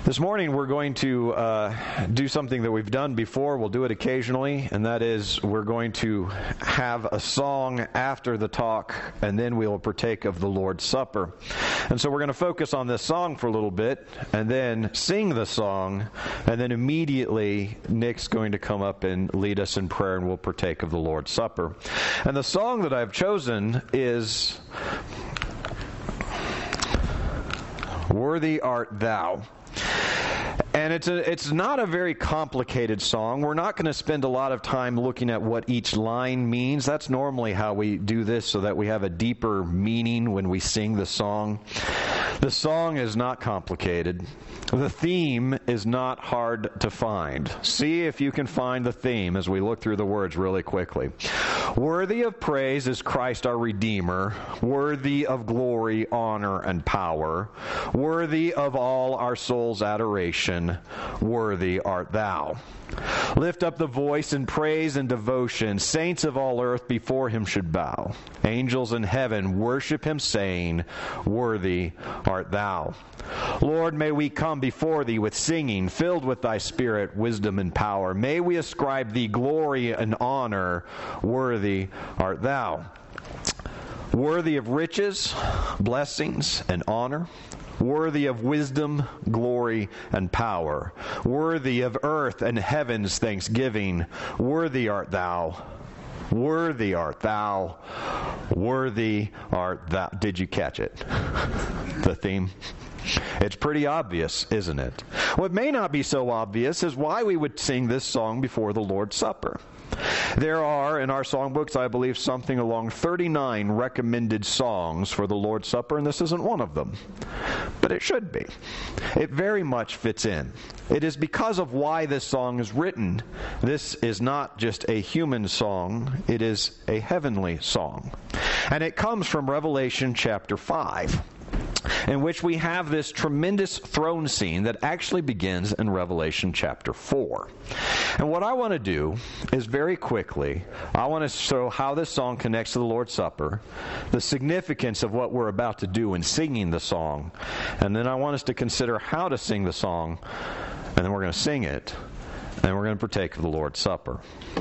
This morning we're going to do something that we've done before. We'll do it occasionally, and that is we're going to have a song after the talk, and then we'll partake of the Lord's Supper. And so we're going to focus on this song for a little bit, and then sing the song, and then immediately Nick's going to come up and lead us in prayer, and we'll partake of the Lord's Supper. And the song that I've chosen is "Worthy Art Thou." And it's not a very complicated song. We're not going to spend a lot of time looking at what each line means. That's normally how we do this, so that we have a deeper meaning when we sing the song. The song is not complicated. The theme is not hard to find. See if you can find the theme as we look through the words really quickly. Worthy of praise is Christ our Redeemer, worthy of glory, honor, and power, worthy of all our soul's adoration, worthy art thou. Lift up the voice in praise and devotion. Saints of all earth before him should bow. Angels in heaven worship him, saying, worthy art thou. Lord, may we come before thee with singing, filled with thy spirit, wisdom, and power. May we ascribe thee glory and honor. Worthy art thou. Worthy of riches, blessings, and honor. Worthy of wisdom, glory, and power. Worthy of earth and heaven's thanksgiving. Worthy art thou. Worthy art thou. Worthy art thou. Did you catch it? The theme? It's pretty obvious, isn't it? What may not be so obvious is why we would sing this song before the Lord's Supper. There are, in our songbooks, I believe, something along 39 recommended songs for the Lord's Supper, and this isn't one of them. But it should be. It very much fits in. It is because of why this song is written. This is not just a human song, it is a heavenly song. And it comes from Revelation chapter 5. In which we have this tremendous throne scene that actually begins in Revelation chapter 4. And what I want to do is very quickly, I want to show how this song connects to the Lord's Supper, the significance of what we're about to do in singing the song, and then I want us to consider how to sing the song, and then we're going to sing it, and we're going to partake of the Lord's Supper.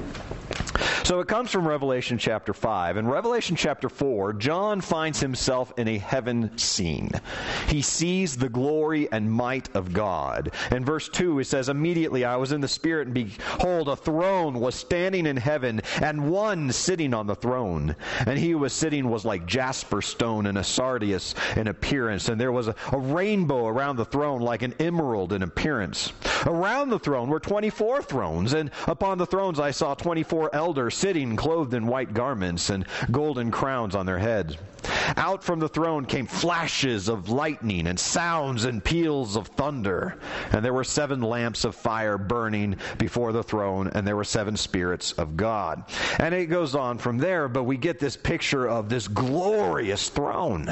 So it comes from Revelation chapter 5. In Revelation chapter 4, John finds himself in a heaven scene. He sees the glory and might of God. In verse 2, it says, immediately I was in the Spirit, and behold, a throne was standing in heaven, and one sitting on the throne. And he who was sitting was like jasper stone and a sardius in appearance. And there was a rainbow around the throne like an emerald in appearance. Around the throne were 24 thrones, and upon the thrones I saw 24 elders sitting clothed in white garments and golden crowns on their heads. Out from the throne came flashes of lightning and sounds and peals of thunder. And there were 7 lamps of fire burning before the throne, and there were 7 spirits of God. And it goes on from there, but we get this picture of this glorious throne.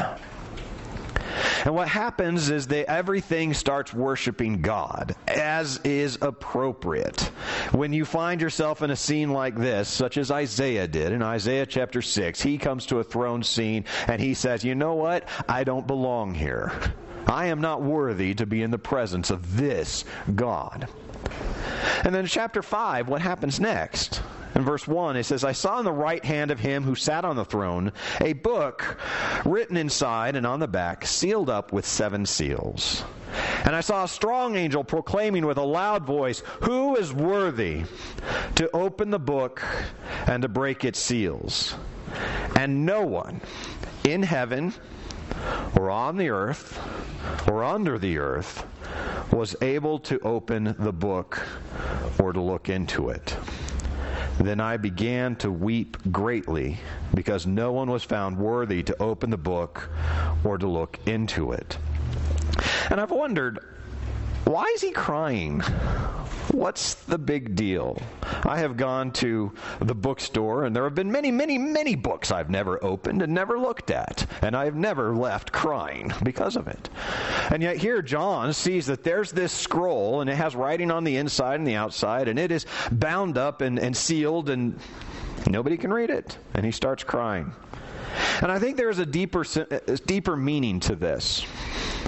And what happens is that everything starts worshiping God, as is appropriate. When you find yourself in a scene like this, such as Isaiah did, in Isaiah chapter 6, he comes to a throne scene, and he says, you know what? I don't belong here. I am not worthy to be in the presence of this God. And then in chapter 5, what happens next? In verse 1, it says, I saw in the right hand of him who sat on the throne a book written inside and on the back, sealed up with 7 seals. And I saw a strong angel proclaiming with a loud voice, who is worthy to open the book and to break its seals? And no one in heaven or on the earth or under the earth was able to open the book or to look into it. Then I began to weep greatly, because no one was found worthy to open the book or to look into it. And I've wondered, why is he crying? What's the big deal? I have gone to the bookstore, and there have been many, many, many books I've never opened and never looked at, and I've never left crying because of it. And yet here John sees that there's this scroll, and it has writing on the inside and the outside, and it is bound up and sealed, and nobody can read it. And he starts crying. And I think there is a deeper meaning to this.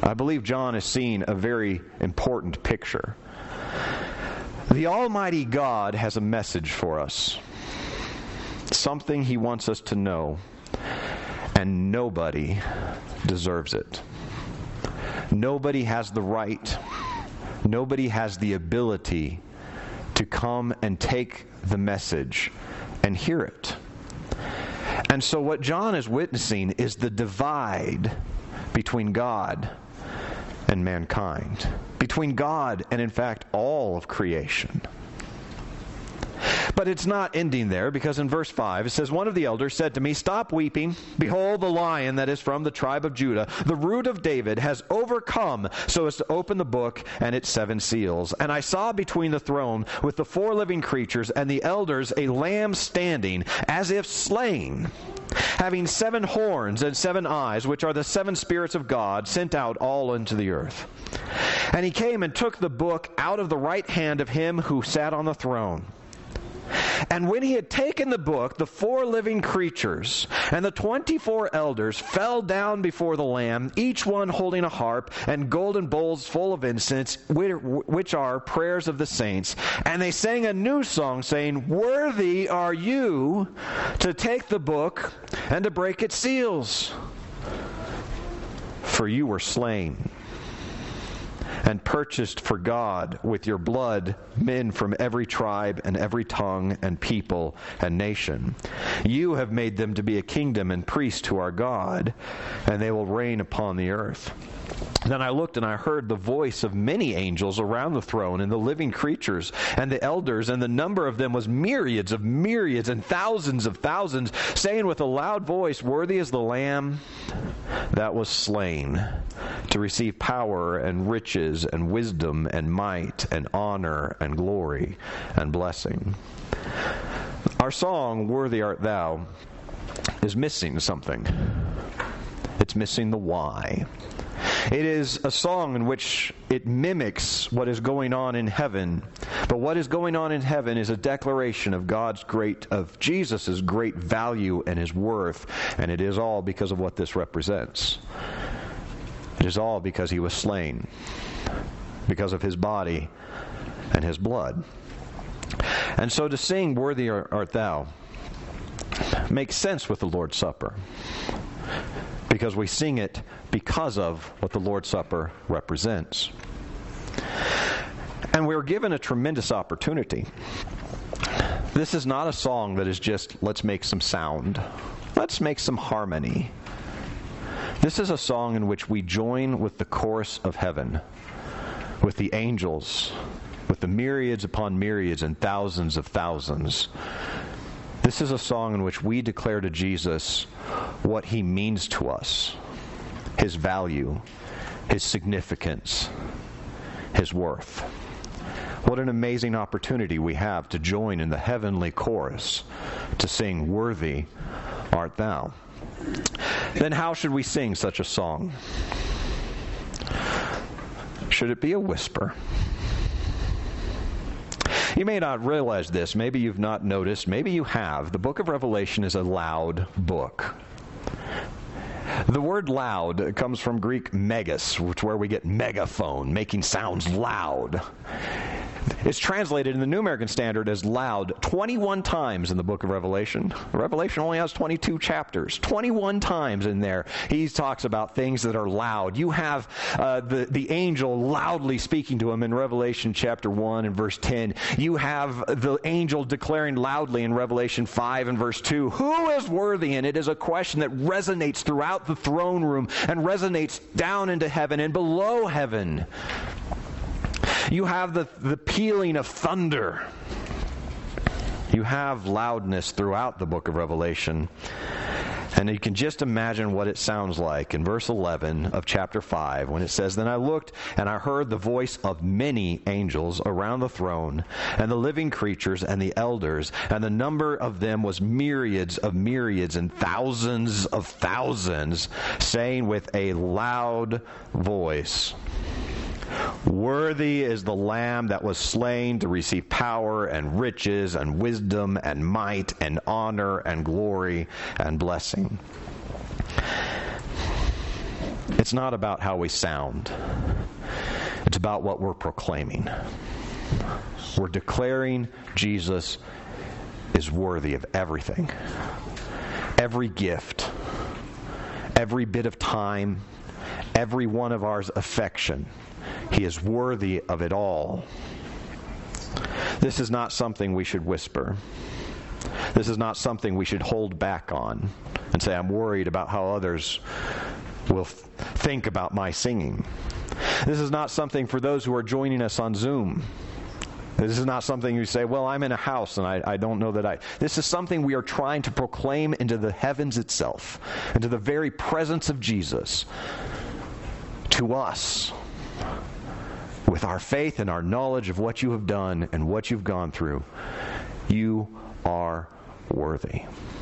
I believe John is seeing a very important picture. The Almighty God has a message for us, something He wants us to know, and nobody deserves it. Nobody has the right, nobody has the ability to come and take the message and hear it. And so what John is witnessing is the divide between God and mankind, between God and, in fact, all of creation. But it's not ending there, because in verse 5 it says, "One of the elders said to me, 'Stop weeping. Behold, the Lion that is from the tribe of Judah, the Root of David, has overcome so as to open the book and its 7 seals. And I saw between the throne with the 4 living creatures and the elders a Lamb standing, as if slain, having 7 horns and 7 eyes, which are the 7 spirits of God, sent out all into the earth. And he came and took the book out of the right hand of him who sat on the throne. And when he had taken the book, the 4 living creatures and the 24 elders fell down before the Lamb, each one holding a harp and golden bowls full of incense, which are prayers of the saints. And they sang a new song, saying, 'Worthy are you to take the book and to break its seals. For you were slain and purchased for God with your blood men from every tribe and every tongue and people and nation. You have made them to be a kingdom and priests to our God, and they will reign upon the earth.' Then I looked and I heard the voice of many angels around the throne and the living creatures and the elders, and the number of them was myriads of myriads and thousands of thousands, saying with a loud voice, 'Worthy is the Lamb that was slain to receive power and riches and wisdom and might and honor and glory and blessing.'" Our song, "Worthy Art Thou," is missing something. It's missing the why. It is a song in which it mimics what is going on in heaven. But what is going on in heaven is a declaration of Jesus' great value and his worth. And it is all because of what this represents. It is all because he was slain, because of his body and his blood. And so to sing, "Worthy art thou," makes sense with the Lord's Supper, because we sing it because of what the Lord's Supper represents. And we're given a tremendous opportunity. This is not a song that is just, let's make some sound. Let's make some harmony. This is a song in which we join with the chorus of heaven, with the angels, with the myriads upon myriads and thousands of thousands. This is a song in which we declare to Jesus what he means to us, his value, his significance, his worth. What an amazing opportunity we have to join in the heavenly chorus to sing, "Worthy art thou." Then how should we sing such a song? Should it be a whisper? You may not realize this. Maybe you've not noticed. Maybe you have. The book of Revelation is a loud book. The word loud comes from Greek megas, which is where we get megaphone, making sounds loud. It's translated in the New American Standard as loud 21 times in the book of Revelation. Revelation only has 22 chapters. 21 times in there, he talks about things that are loud. You have the angel loudly speaking to him in Revelation chapter 1 and verse 10. You have the angel declaring loudly in Revelation 5 and verse 2, "Who is worthy?" And it is a question that resonates throughout the throne room and resonates down into heaven and below heaven. You have the pealing of thunder. You have loudness throughout the book of Revelation. And you can just imagine what it sounds like in verse 11 of chapter 5 when it says, "Then I looked and I heard the voice of many angels around the throne and the living creatures and the elders, and the number of them was myriads of myriads and thousands of thousands, saying with a loud voice, 'Worthy is the Lamb that was slain to receive power and riches and wisdom and might and honor and glory and blessing.'" It's not about how we sound. It's about what we're proclaiming. We're declaring Jesus is worthy of everything. Every gift, every bit of time, every one of our affection. He is worthy of it all. This is not something we should whisper. This is not something we should hold back on and say, I'm worried about how others will think about my singing. This is not something for those who are joining us on Zoom. This is not something you say, well, I'm in a house and I don't know that I... This is something we are trying to proclaim into the heavens itself, into the very presence of Jesus, to us, with our faith and our knowledge of what you have done and what you've gone through. You are worthy.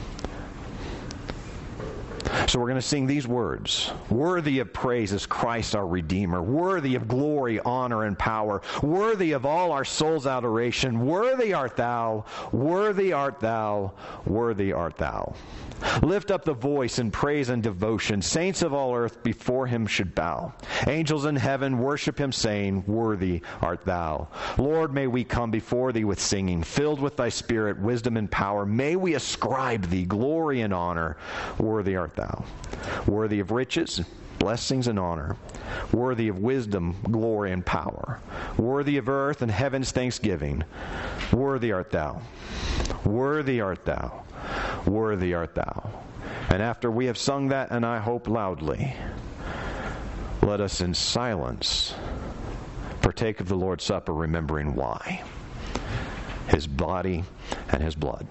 So we're going to sing these words. Worthy of praise is Christ our Redeemer. Worthy of glory, honor, and power. Worthy of all our soul's adoration. Worthy art thou. Worthy art thou. Worthy art thou. Lift up the voice in praise and devotion. Saints of all earth before him should bow. Angels in heaven worship him, saying, Worthy art thou. Lord, may we come before thee with singing, filled with thy spirit, wisdom, and power. May we ascribe thee glory and honor. Worthy art thou. Worthy of riches, blessings, and honor. Worthy of wisdom, glory, and power. Worthy of earth and heaven's thanksgiving. Worthy art thou. Worthy art thou. Worthy art thou. And after we have sung that, and I hope loudly, let us in silence partake of the Lord's Supper, remembering why. His body and his blood.